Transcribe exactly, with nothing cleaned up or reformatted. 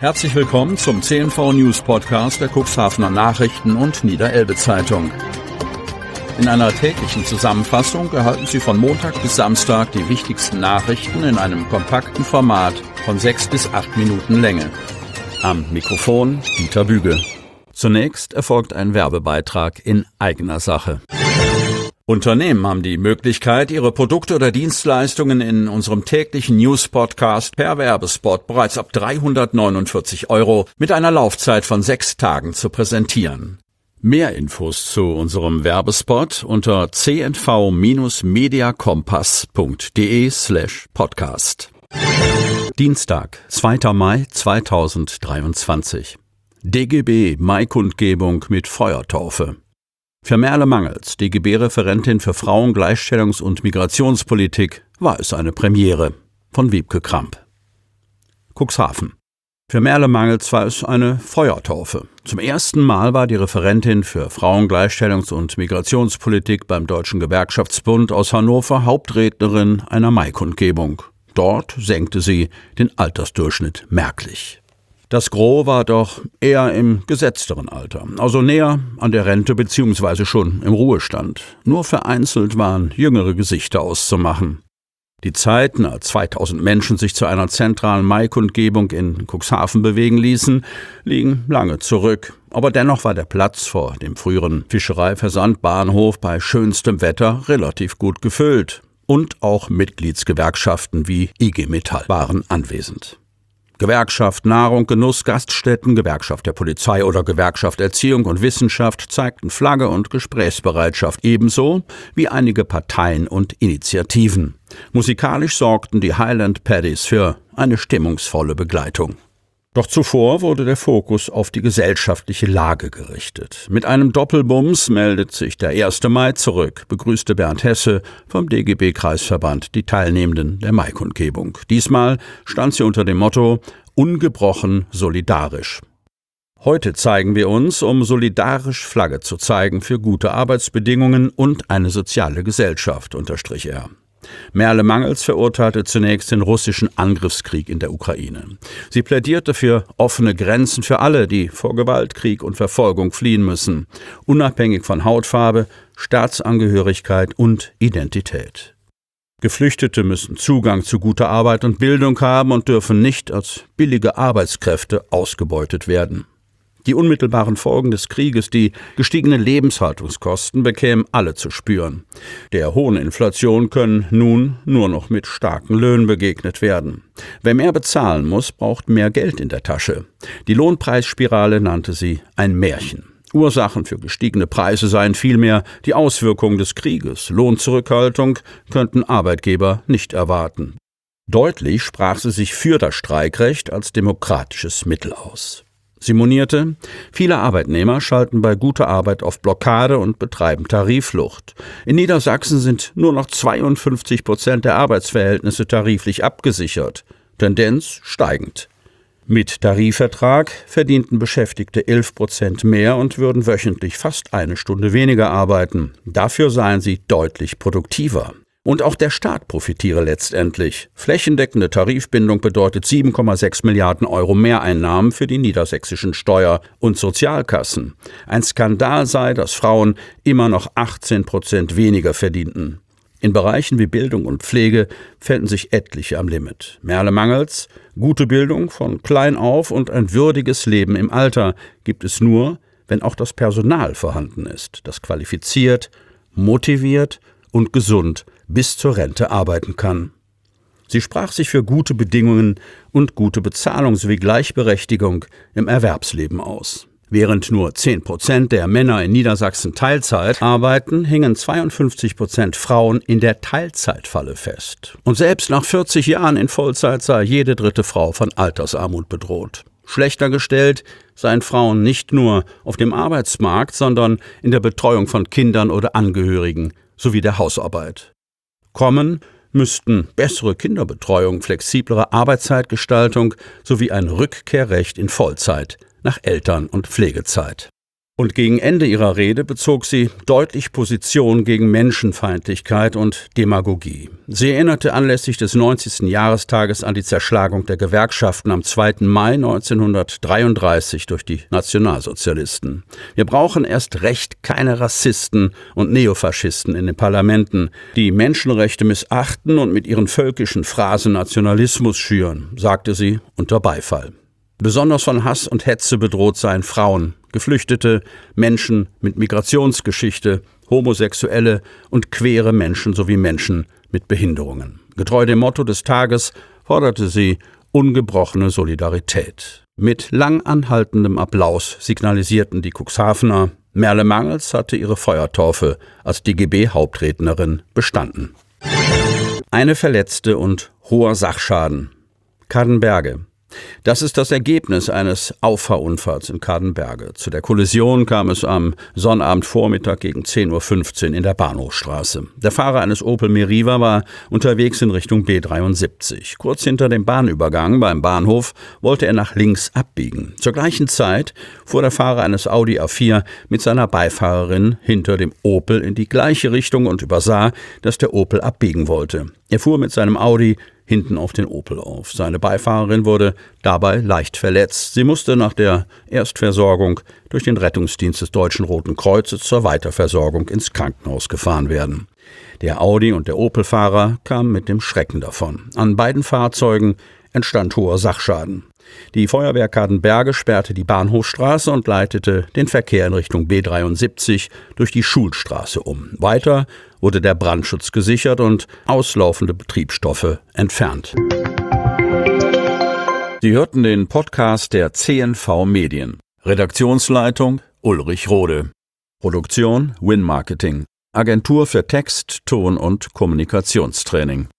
Herzlich willkommen zum C N V News Podcast der Cuxhavener Nachrichten und Niederelbe Zeitung. In einer täglichen Zusammenfassung erhalten Sie von Montag bis Samstag die wichtigsten Nachrichten in einem kompakten Format von sechs bis acht Minuten Länge. Am Mikrofon Dieter Büge. Zunächst erfolgt ein Werbebeitrag in eigener Sache. Unternehmen haben die Möglichkeit, ihre Produkte oder Dienstleistungen in unserem täglichen News-Podcast per Werbespot bereits ab dreihundertneunundvierzig Euro mit einer Laufzeit von sechs Tagen zu präsentieren. Mehr Infos zu unserem Werbespot unter c n v mediakompass punkt d e slash podcast. Dienstag, zweiter Mai zweitausenddreiundzwanzig. D G B Maikundgebung mit Feuertaufe. Für Merle Mangels, D G B-Referentin für Frauen-, Gleichstellungs- und Migrationspolitik, war es eine Premiere. Von Wiebke Kramp. Cuxhaven. Für Merle Mangels war es eine Feuertaufe. Zum ersten Mal war die Referentin für Frauen-, Gleichstellungs- und Migrationspolitik beim Deutschen Gewerkschaftsbund aus Hannover Hauptrednerin einer Maikundgebung. Dort senkte sie den Altersdurchschnitt merklich. Das Gros war doch eher im gesetzteren Alter, also näher an der Rente bzw. schon im Ruhestand. Nur vereinzelt waren jüngere Gesichter auszumachen. Die Zeiten, als zweitausend Menschen sich zu einer zentralen Maikundgebung in Cuxhaven bewegen ließen, liegen lange zurück. Aber dennoch war der Platz vor dem früheren Fischereiversandbahnhof bei schönstem Wetter relativ gut gefüllt. Und auch Mitgliedsgewerkschaften wie I G Metall waren anwesend. Gewerkschaft Nahrung, Genuss, Gaststätten, Gewerkschaft der Polizei oder Gewerkschaft Erziehung und Wissenschaft zeigten Flagge und Gesprächsbereitschaft, ebenso wie einige Parteien und Initiativen. Musikalisch sorgten die Highland Paddies für eine stimmungsvolle Begleitung. Doch zuvor wurde der Fokus auf die gesellschaftliche Lage gerichtet. Mit einem Doppelbums meldet sich der erste Mai zurück, begrüßte Bernd Hesse vom D G B-Kreisverband die Teilnehmenden der Maikundgebung. Diesmal stand sie unter dem Motto »Ungebrochen solidarisch«. Heute zeigen wir uns, um solidarisch Flagge zu zeigen für gute Arbeitsbedingungen und eine soziale Gesellschaft, unterstrich er. Merle Mangels verurteilte zunächst den russischen Angriffskrieg in der Ukraine. Sie plädierte für offene Grenzen für alle, die vor Gewalt, Krieg und Verfolgung fliehen müssen, unabhängig von Hautfarbe, Staatsangehörigkeit und Identität. Geflüchtete müssen Zugang zu guter Arbeit und Bildung haben und dürfen nicht als billige Arbeitskräfte ausgebeutet werden. Die unmittelbaren Folgen des Krieges, die gestiegenen Lebenshaltungskosten, bekämen alle zu spüren. Der hohen Inflation können nun nur noch mit starken Löhnen begegnet werden. Wer mehr bezahlen muss, braucht mehr Geld in der Tasche. Die Lohnpreisspirale nannte sie ein Märchen. Ursachen für gestiegene Preise seien vielmehr die Auswirkungen des Krieges. Lohnzurückhaltung könnten Arbeitgeber nicht erwarten. Deutlich sprach sie sich für das Streikrecht als demokratisches Mittel aus. Sie monierte, viele Arbeitnehmer schalten bei guter Arbeit auf Blockade und betreiben Tarifflucht. In Niedersachsen sind nur noch zweiundfünfzig Prozent der Arbeitsverhältnisse tariflich abgesichert, Tendenz steigend. Mit Tarifvertrag verdienten Beschäftigte elf Prozent mehr und würden wöchentlich fast eine Stunde weniger arbeiten. Dafür seien sie deutlich produktiver. Und auch der Staat profitiere letztendlich. Flächendeckende Tarifbindung bedeutet sieben Komma sechs Milliarden Euro Mehreinnahmen für die niedersächsischen Steuer- und Sozialkassen. Ein Skandal sei, dass Frauen immer noch achtzehn Prozent weniger verdienten. In Bereichen wie Bildung und Pflege fänden sich etliche am Limit. Merle Mangels, gute Bildung von klein auf und ein würdiges Leben im Alter gibt es nur, wenn auch das Personal vorhanden ist, das qualifiziert, motiviert und gesund bis zur Rente arbeiten kann. Sie sprach sich für gute Bedingungen und gute Bezahlung sowie Gleichberechtigung im Erwerbsleben aus. Während nur zehn Prozent der Männer in Niedersachsen Teilzeit arbeiten, hingen zweiundfünfzig Prozent Frauen in der Teilzeitfalle fest. Und selbst nach vierzig Jahren in Vollzeit sei jede dritte Frau von Altersarmut bedroht. Schlechter gestellt seien Frauen nicht nur auf dem Arbeitsmarkt, sondern in der Betreuung von Kindern oder Angehörigen sowie der Hausarbeit. Kommen müssten bessere Kinderbetreuung, flexiblere Arbeitszeitgestaltung sowie ein Rückkehrrecht in Vollzeit nach Eltern- und Pflegezeit. Und gegen Ende ihrer Rede bezog sie deutlich Position gegen Menschenfeindlichkeit und Demagogie. Sie erinnerte anlässlich des neunzigsten Jahrestages an die Zerschlagung der Gewerkschaften am zweiten Mai neunzehnhundertdreiunddreißig durch die Nationalsozialisten. Wir brauchen erst recht keine Rassisten und Neofaschisten in den Parlamenten, die Menschenrechte missachten und mit ihren völkischen Phrasen Nationalismus schüren, sagte sie unter Beifall. Besonders von Hass und Hetze bedroht seien Frauen, Geflüchtete, Menschen mit Migrationsgeschichte, Homosexuelle und queere Menschen sowie Menschen mit Behinderungen. Getreu dem Motto des Tages forderte sie ungebrochene Solidarität. Mit lang anhaltendem Applaus signalisierten die Cuxhavener, Merle Mangels hatte ihre Feuertaufe als D G B-Hauptrednerin bestanden. Eine Verletzte und hoher Sachschaden. Cadenberge. Das ist das Ergebnis eines Auffahrunfalls in Cadenberge. Zu der Kollision kam es am Sonnabendvormittag gegen zehn Uhr fünfzehn in der Bahnhofstraße. Der Fahrer eines Opel Meriva war unterwegs in Richtung B dreiundsiebzig. Kurz hinter dem Bahnübergang beim Bahnhof wollte er nach links abbiegen. Zur gleichen Zeit fuhr der Fahrer eines Audi A vier mit seiner Beifahrerin hinter dem Opel in die gleiche Richtung und übersah, dass der Opel abbiegen wollte. Er fuhr mit seinem Audi hinten auf den Opel auf. Seine Beifahrerin wurde dabei leicht verletzt. Sie musste nach der Erstversorgung durch den Rettungsdienst des Deutschen Roten Kreuzes zur Weiterversorgung ins Krankenhaus gefahren werden. Der Audi- und der Opel-Fahrer kamen mit dem Schrecken davon. An beiden Fahrzeugen entstand hoher Sachschaden. Die Feuerwehr Cadenberge sperrte die Bahnhofstraße und leitete den Verkehr in Richtung B dreiundsiebzig durch die Schulstraße um. Weiter wurde der Brandschutz gesichert und auslaufende Betriebsstoffe entfernt. Sie hörten den Podcast der C N V Medien. Redaktionsleitung Ulrich Rode. Produktion Win Marketing. Agentur für Text, Ton und Kommunikationstraining.